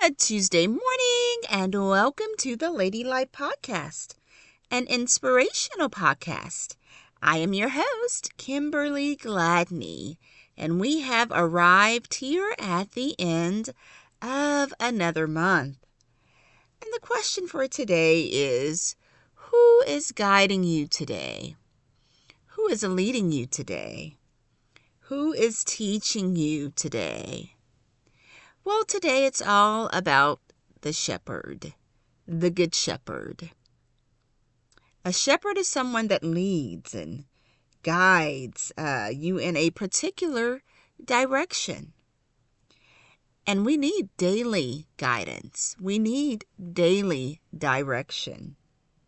Good Tuesday morning, and welcome to the Lady Life Podcast, an inspirational podcast. I am your host, Kimberly Gladney, and we have arrived here at the end of another month. And the question for today is, who is guiding you today? Who is leading you today? Who is teaching you today? Well, today it's all about the shepherd, the good shepherd. A shepherd is someone that leads and guides you in a particular direction. And we need daily guidance. We need daily direction.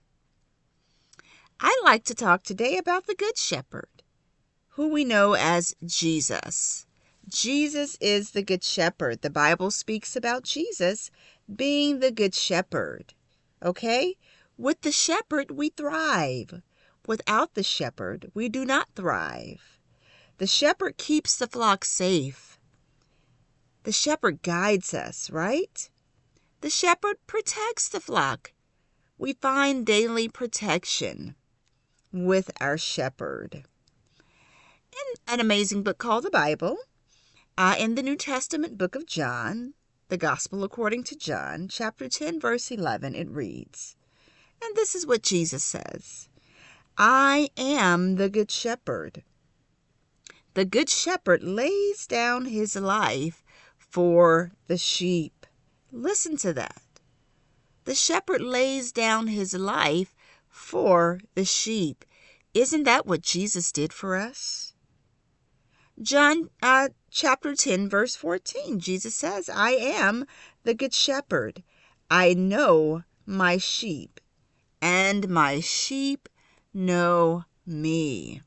I'd like to talk today about the good shepherd, who we know as Jesus. Jesus is the good shepherd. The Bible speaks about Jesus being the good shepherd. Okay? With the shepherd, we thrive. Without the shepherd, we do not thrive. The shepherd keeps the flock safe. The shepherd guides us, right? The shepherd protects the flock. We find daily protection with our shepherd. In an amazing book called the Bible, in the New Testament book of John, the Gospel according to John, chapter 10, verse 11, it reads, and this is what Jesus says, I am the good shepherd. The good shepherd lays down his life for the sheep. Listen to that. The shepherd lays down his life for the sheep. Isn't that what Jesus did for us? John chapter 10, verse 14, Jesus says, I am the good shepherd. I know my sheep, and my sheep know me.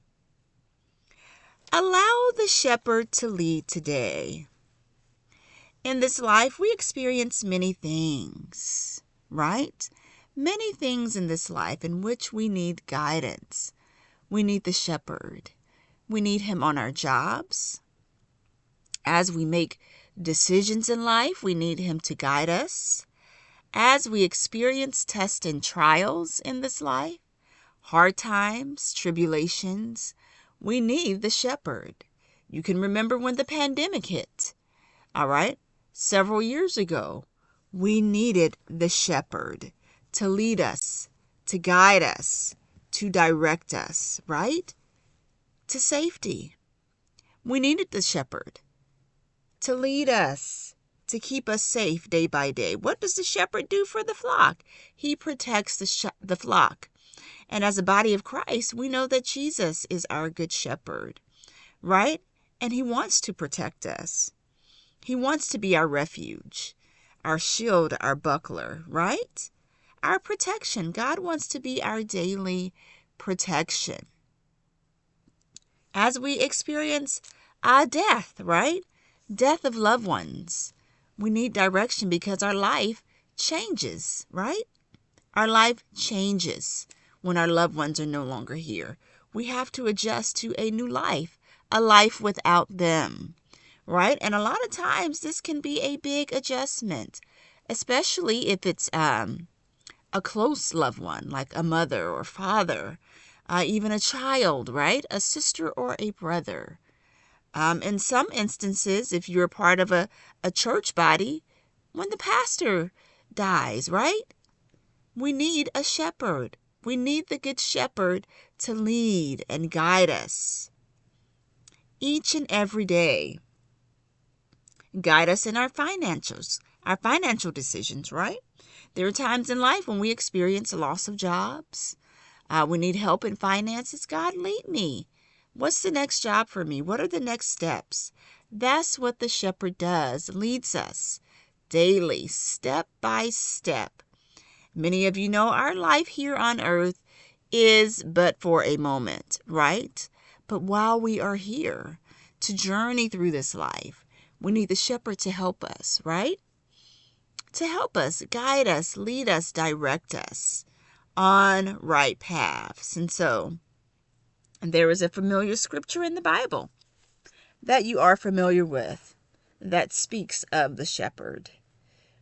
Allow the shepherd to lead today. In this life, we experience many things, right? Many things in this life in which we need guidance. We need the shepherd. We need him on our jobs. As we make decisions in life, we need him to guide us. As we experience tests and trials in this life, hard times, tribulations, we need the shepherd. You can remember when the pandemic hit, all right? Several years ago, we needed the shepherd to lead us, to guide us, to direct us, right? To safety. We needed the shepherd to lead us, to keep us safe day by day. What does the shepherd do for the flock? He protects the flock. And as a body of Christ, we know that Jesus is our good shepherd, right? And he wants to protect us. He wants to be our refuge, our shield, our buckler, right? Our protection. God wants to be our daily protection. As we experience death, right? Death of loved ones. We need direction because our life changes, right? Our life changes when our loved ones are no longer here. We have to adjust to a new life, a life without them, right? And a lot of times this can be a big adjustment, especially if it's a close loved one, like a mother or father. Even a child, right? A sister or a brother. In some instances, if you're part of a church body, when the pastor dies, right? We need a shepherd. We need the good shepherd to lead and guide us each and every day. Guide us in our financial decisions, right? There are times in life when we experience a loss of jobs. We need help in finances. God, lead me. What's the next job for me? What are the next steps? That's what the shepherd does, leads us daily, step by step. Many of you know our life here on earth is but for a moment, right? But while we are here to journey through this life, we need the shepherd to help us, right? To help us, guide us, lead us, direct us on right paths. And so there is a familiar scripture in the Bible that you are familiar with that speaks of the shepherd,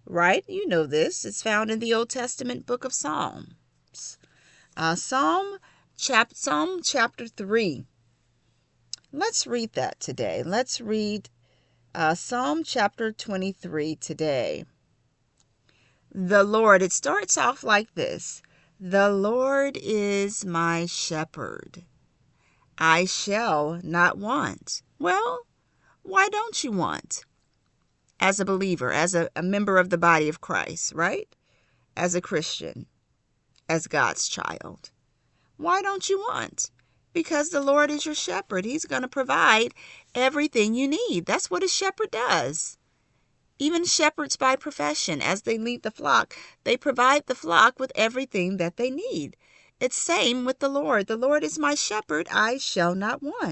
right? You know this. It's found in the Old Testament book of Psalms. Psalm chapter 3. Let's read that today. Let's read Psalm chapter 23 today. The Lord, it starts off like this. The Lord is my shepherd. I shall not want. Well, why don't you want? As a believer, as a member of the body of Christ, right? As a Christian, as God's child. Why don't you want? Because the Lord is your shepherd. He's going to provide everything you need. That's what a shepherd does. Even shepherds by profession, as they lead the flock, they provide the flock with everything that they need. It's same with the Lord. The Lord is my shepherd, I shall not want.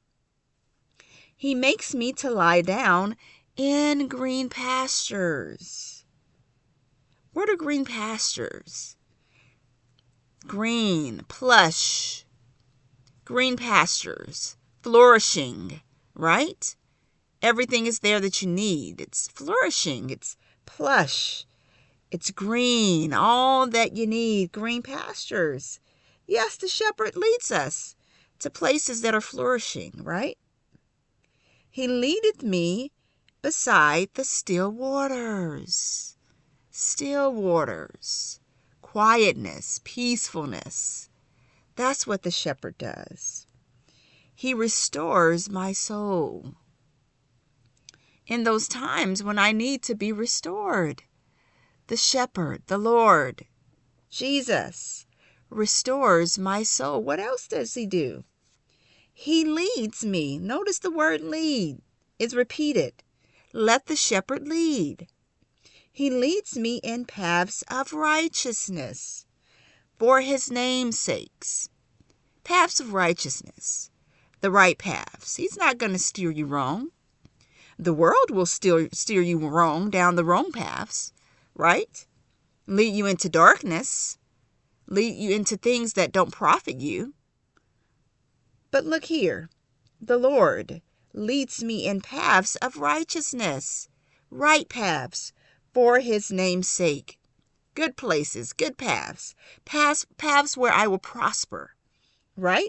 He makes me to lie down in green pastures. What are green pastures? Green, plush, green pastures, flourishing, right? Everything is there that you need. It's flourishing, it's plush, it's green, all that you need, green pastures. Yes, the shepherd leads us to places that are flourishing, right? He leadeth me beside the still waters. Still waters. Quietness, peacefulness. That's what the shepherd does. He restores my soul. In those times when I need to be restored, the shepherd, the Lord, Jesus, restores my soul. What else does he do? He leads me. Notice the word lead is repeated. Let the shepherd lead. He leads me in paths of righteousness for his name's sakes. Paths of righteousness, the right paths. He's not going to steer you wrong. The world will steer you wrong down the wrong paths, right? Lead you into darkness, lead you into things that don't profit you. But look here, the Lord leads me in paths of righteousness, right paths for his name's sake. Good places, good paths, paths where I will prosper, right?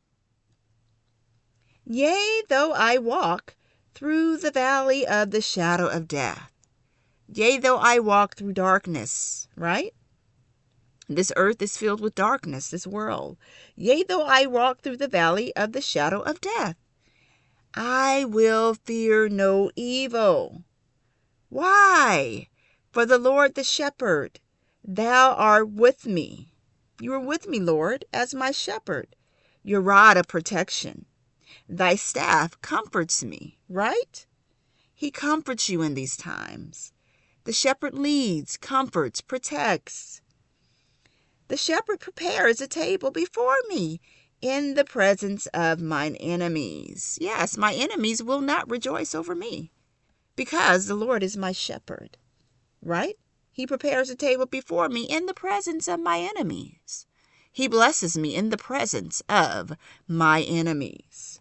Yea, though I walk through the valley of the shadow of death. Yea, though I walk through darkness, right? This earth is filled with darkness, this world. Yea, though I walk through the valley of the shadow of death, I will fear no evil. Why? For the Lord the shepherd, thou art with me. You are with me, Lord, as my shepherd. Your rod of protection. Thy staff comforts me, right? He comforts you in these times. The shepherd leads, comforts, protects. The shepherd prepares a table before me in the presence of mine enemies. Yes, my enemies will not rejoice over me because the Lord is my shepherd, right? He prepares a table before me in the presence of my enemies. He blesses me in the presence of my enemies.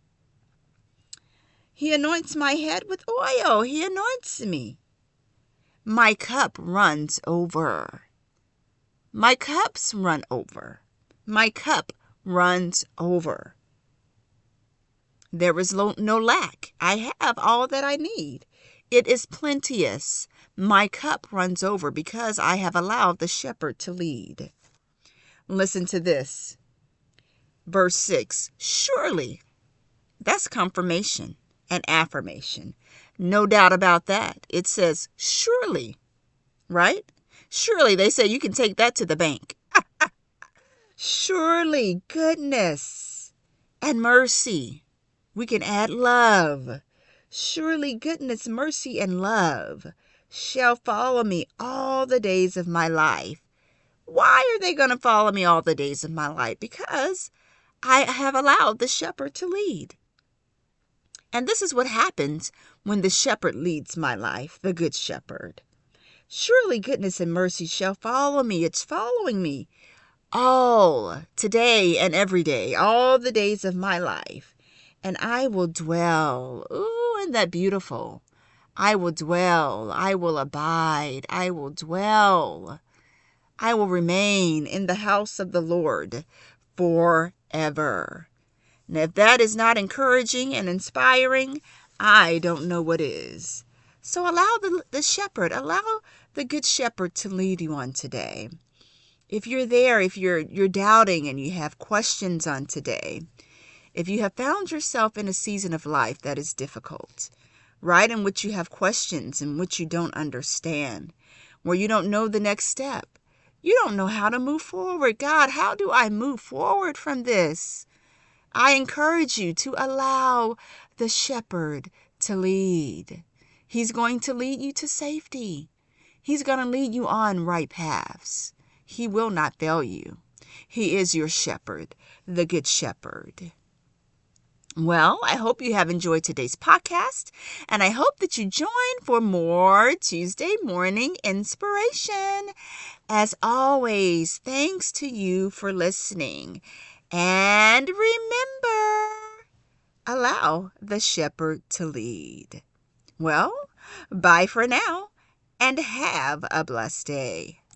He anoints my head with oil. He anoints me. My cup runs over. My cups run over. My cup runs over. There is no lack. I have all that I need. It is plenteous. My cup runs over because I have allowed the shepherd to lead. Listen to this. Verse 6. Surely, that's confirmation and affirmation. No doubt about that. It says, surely, right? Surely, they say you can take that to the bank. Surely, goodness and mercy. We can add love. Surely, goodness, mercy, and love shall follow me all the days of my life. Why are they going to follow me all the days of my life? Because I have allowed the shepherd to lead. And this is what happens when the shepherd leads my life, the good shepherd. Surely goodness and mercy shall follow me. It's following me all today and every day, all the days of my life. And I will dwell, in that beautiful. I will dwell, I will abide, I will dwell, I will remain in the house of the Lord forever. And if that is not encouraging and inspiring, I don't know what is. So allow allow the good shepherd to lead you on today. If you're there, if you're doubting and you have questions on today, if you have found yourself in a season of life that is difficult, right, in which you have questions, in which you don't understand, where you don't know the next step, you don't know how to move forward. God, how do I move forward from this? I encourage you to allow the shepherd to lead. He's going to lead you to safety. He's going to lead you on right paths. He will not fail you. He is your shepherd, the good shepherd. Well, I hope you have enjoyed today's podcast, and I hope that you join for more Tuesday morning inspiration. As always, thanks to you for listening. And remember, allow the shepherd to lead. Well, bye for now, and have a blessed day.